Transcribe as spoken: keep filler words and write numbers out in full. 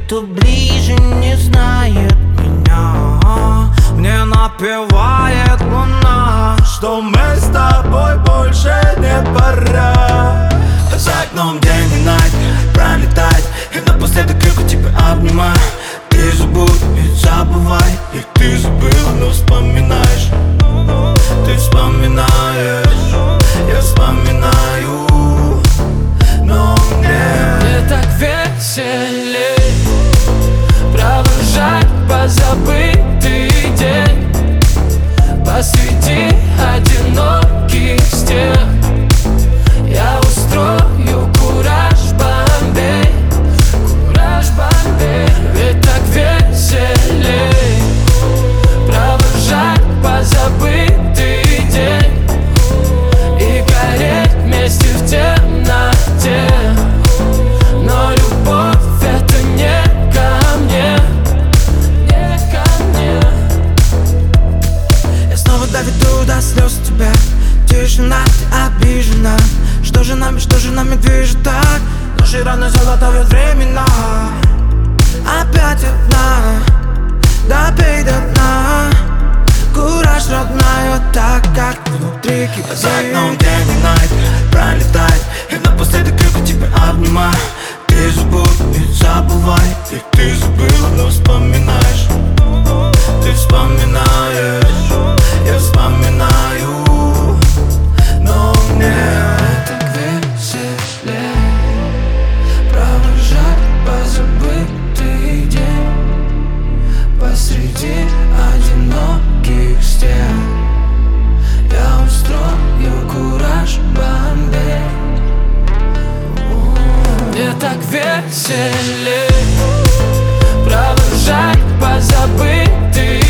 кто ближе не знает меня. Мне напевает луна, что мы с тобой больше не пора. За окном день и ночь пролетает, и напоследок крепко тебя обнимаю. Ты забудь и забывай, и ты забыла, но вспоминаешь. Ты вспоминаешь, я вспоминаю, но мне Мне так веселей провожать позабытый день посреди одиноких стен. Я устрою кураж Бомбей, кураж Бомбей. Ведь так веселей провожать позабытый день и гореть вместе в темноте. Но любовь это не ко мне, не ко мне. Я снова доведу до слез тебя. Тишина, ты обижена. Что же нами, что же нами движет так? Наши раны золотают времена. Опять одна, допей до дна. Кураж, родная, так как внутри кипит. За окном день и ночь пролетает, и напоследок крепко тебя обнимаю. Ты забудь и забывай, и ты забыла, но вспоминаешь. Ты вспоминаешь, я вспоминаю, но мне Так веселей провожать позабытый день посреди одиноких стен. Я устрою кураж Бомбей. Мне так веселей провожать позабытый